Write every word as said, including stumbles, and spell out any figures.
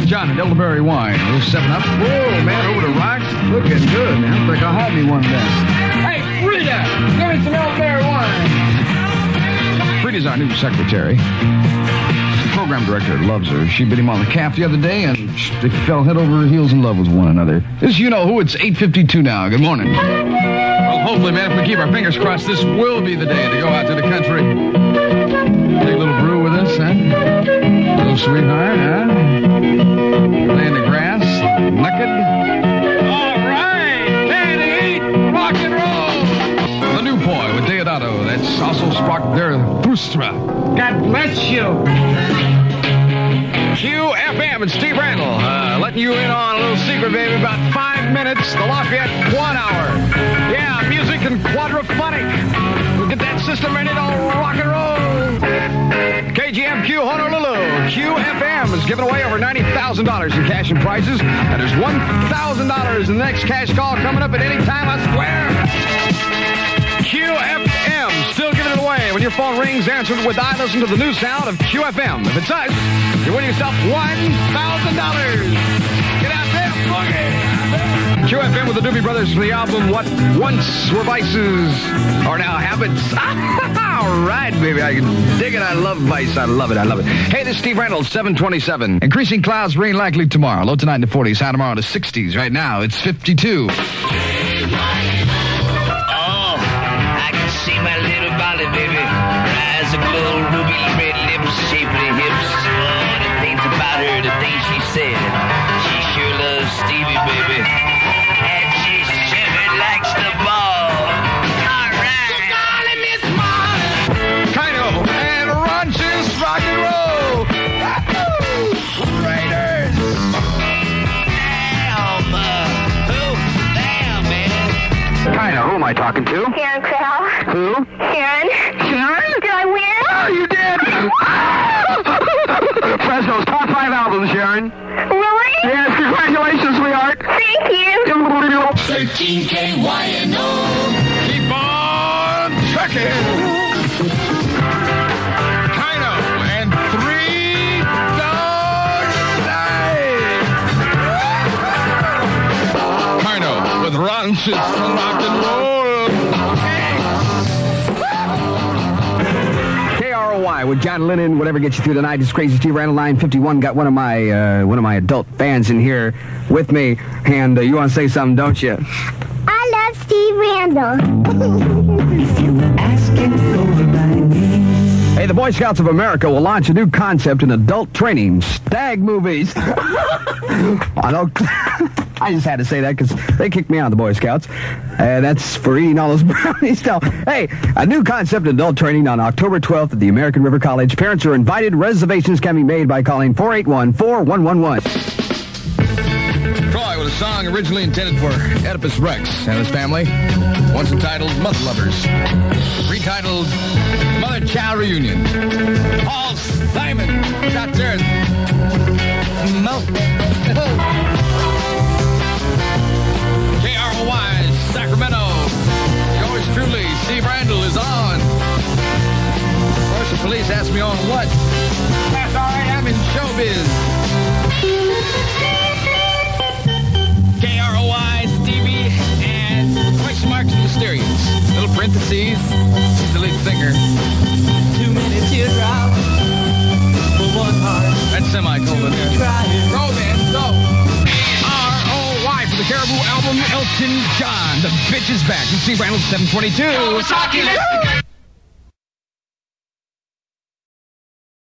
John and Elderberry Wine. A little seven up. Whoa, man, over the rocks. Looking good, man. I think I'll have me one of them. Hey, Frida, give me some Elderberry Wine. Frida's our new secretary. The program director loves her. She bit him on the calf the other day, and they fell head over heels in love with one another. This You Know Who. It's eight fifty-two now. Good morning. Well, hopefully, man, if we keep our fingers crossed, this will be the day to go out to the country. Take a little brew with us, huh? Little sweetheart, huh? Lay in the grass, naked. All right, day to eat, rock and roll. The New Boy with Deodato. That's also Sprock der Frustra. God bless you. Q F M and Steve Randall, uh, letting you in on a little secret, baby. About five minutes, the Lafayette one hour. Yeah, music and quadraphonic. We'll get that system ready to rock and roll. K G M Q Honolulu. Q F M is giving away over ninety thousand dollars in cash and prizes. And there's one thousand dollars in the next cash call coming up at any time, I swear. Q F M, still giving it away. When your phone rings, answer it with I listen to the new sound of Q F M. If it's us, you're winning yourself one thousand dollars. Get out there, boogie. Q F M with the Doobie Brothers for the album What Once Were Vices Are Now Habits. All right, baby. I can dig it. I love Vice. I love it. I love it. Hey, this is Steve Reynolds, seven twenty-seven. Increasing clouds, rain likely tomorrow. Low tonight in the forties. High tomorrow in the sixties. Right now, it's fifty-two. See my little Molly, baby. Eyes are glow, ruby red lips, shapely hips. Oh, the things about her, the things she said. She sure loves Stevie, baby. And she sure likes the ball. All right. You calling Miss Molly? Kino and Ronchis rock and roll. Raiders. Damn. Uh, who? Damn, man. Kino, who am I talking to? Sharon Crowell. Who? Sharon. Sharon? Did I win? Oh, you did! Fresno's top five albums, Sharon. Really? Yes, congratulations, sweetheart. Thank you. thirteen K Y N O. Keep on trucking. Kino and Three Dogs Night. Kino with Ronchis rock and roll. K R O Y with John Lennon, whatever gets you through the night. It's Crazy Steve Randall, nine fifty-one. Got one of my uh, one of my adult fans in here with me, and uh, you want to say something, don't you? I love Steve Randall. Hey, the Boy Scouts of America will launch a new concept in adult training: stag movies. I don't. I just had to say that because they kicked me out of the Boy Scouts. And that's for eating all those brownies. Now, hey, a new concept in adult training on October twelfth at the American River College. Parents are invited. Reservations can be made by calling four eight one, four one one one. Troy with a song originally intended for Oedipus Rex and his family. Once entitled Mother Lovers. Retitled Mother-Child Reunion. Paul Simon got there. Mo. K R O Y, Sacramento. Yours truly, Steve Randall is on. Of course, the police asked me on what. That's all right, I'm in showbiz. K R O Y, Stevie, and question marks and mysterious. Little parentheses. She's the lead singer. Too many teardrops for one heart. That's semicolon there. Go, man, go. For the Caribou album, Elton John. The bitch is back. It's Steve Randall, seven twenty-two. Talking, let's